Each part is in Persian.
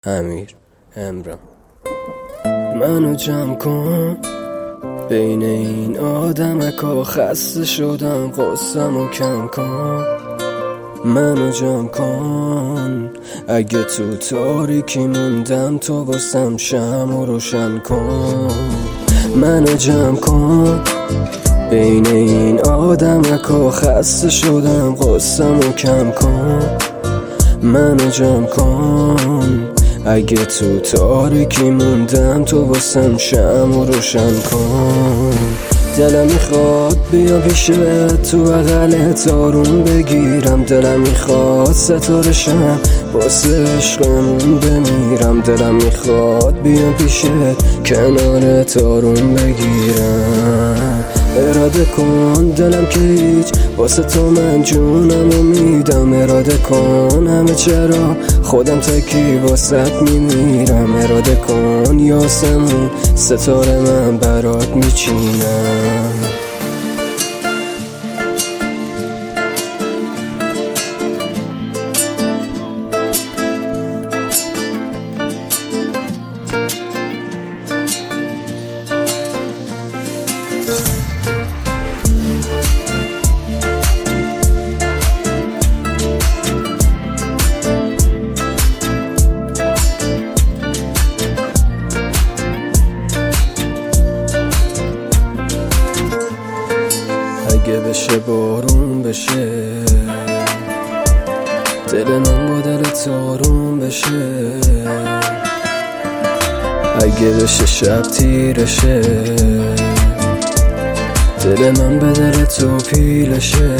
امیر امران. منو جمع کن بین این آدمکا، خسته شدم قصه‌مو کم کن. منو جمع کن اگه تو تاریکی موندم، تو واسم شمعو روشن کن. منو جمع کن بین این آدمکا، خسته شدم قصه‌مو کم کن. منو جمع کن اگه تو تاریکی موندم، تو واسم شمعو روشن کن. دلم میخواد بیام پیشت، تو بغلت آروم بگیرم. دلم میخواد ستاره شم واسه عشقمون بمیرم. دلم میخواد بیام پیشت کنارت آروم بگیرم. اراده کن دلم که هیچ، واسه تو من جونمو میدم. اراده کن همه چرا خودم تکی واسط میمیرم. اراده کن یاسمون ستاره من برات میچینم. اگه بشه بارون بشه، دل من با دلت آروم بشه. اگه بشه شب تیرشه، دل من به دل تو پیلشه.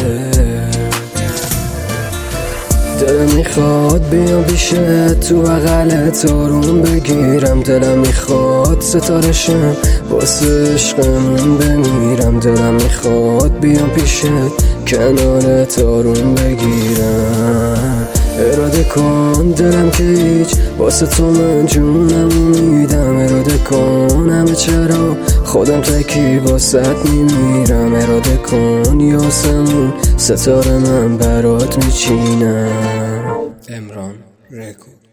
دلم میخواد بیام پیشت، تو بغلت آروم بگیرم. دلم میخواد ستاره شم واسه عشقمون بمیرم. دلم میخواد بیام پیشت کنارت آروم بگیرم. اراده کن دلم که هیچ، واسه تو من جونمو میدم. اراده کن همه چرا خودم تکی واسط میمیرم. اراده کن یاسمون ستاره من برات میچینم. امران رکورد.